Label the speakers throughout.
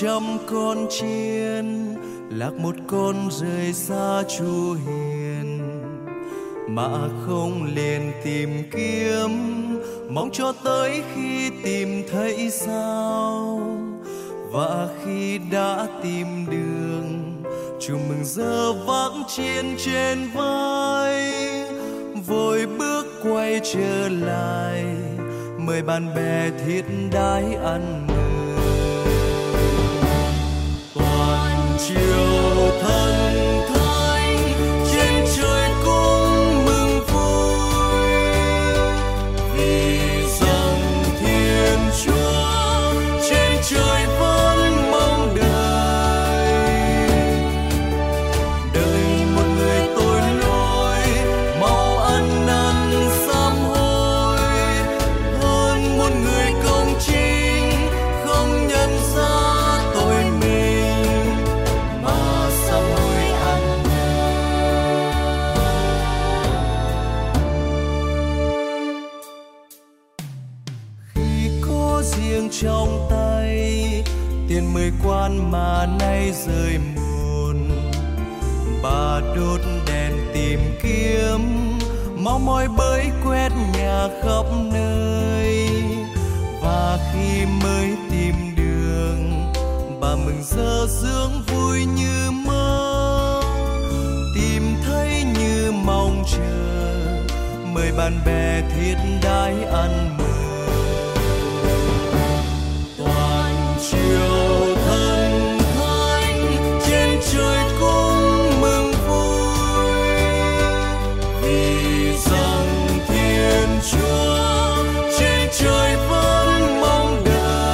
Speaker 1: trăm con chiên, lạc một con rời xa Chúa hiền, mà không liền tìm kiếm, mong cho tới khi tìm thấy sao. Và khi đã tìm đường, chúc mừng giờ vác chiên trên vai, vội bước quay trở lại, mời bạn bè thiết đãi ăn mừng. Toàn triều thần thánh trên trời cũng mừng vui, vì rằng Thiên Chúa trên trời vẫn mong đợi một người tội lỗi mau ăn năn sám hối, hơn một người công chính không nhận ra tội mình mà sám hối ăn năn. Khi có riêng trong tay tiền 10 quan mà nay rơi muôn, bà đốt đèn tìm kiếm, mau mỏi bới quét nhà khắp nơi. Và khi mới tìm đường, bà mừng rỡ sướng vui như mơ, tìm thấy như mong chờ, mời bạn bè thiết đãi ăn mừng. Toàn triều thần thánh trên trời cũng mừng vui, vì rằng Thiên Chúa trên trời vẫn mong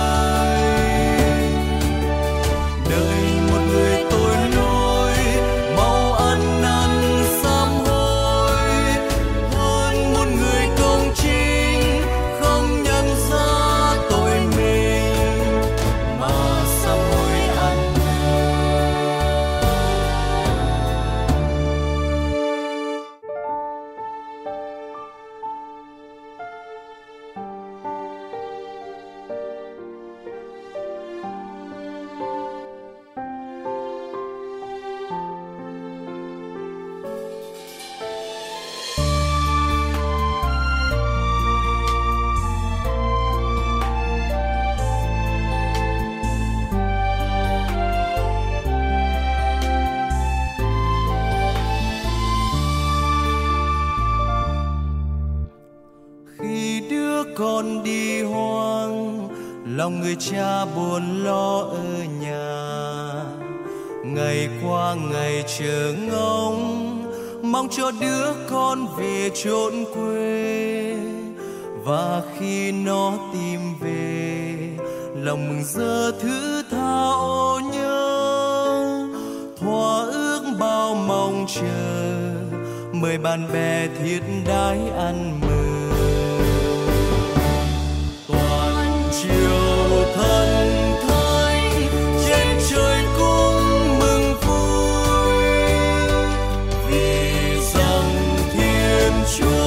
Speaker 1: đợi một người tội lỗi mau ăn năn sám hối, hơn một người công chính không nhận ra tội mình mà sám hối ăn năn. Khi đứa con đi hoang, lòng người cha buồn lo ở nhà, ngày qua ngày chờ ngóng, mong cho đứa con về chốn quê. Và khi nó tìm về, lòng mừng rỡ thứ tha ô nhớ, thỏa ước bao mong chờ, mời bạn bè thiết đãi ăn mừng. Toàn triều thần thánh trên trời cũng mừng vui, vì rằng Thiên Chúa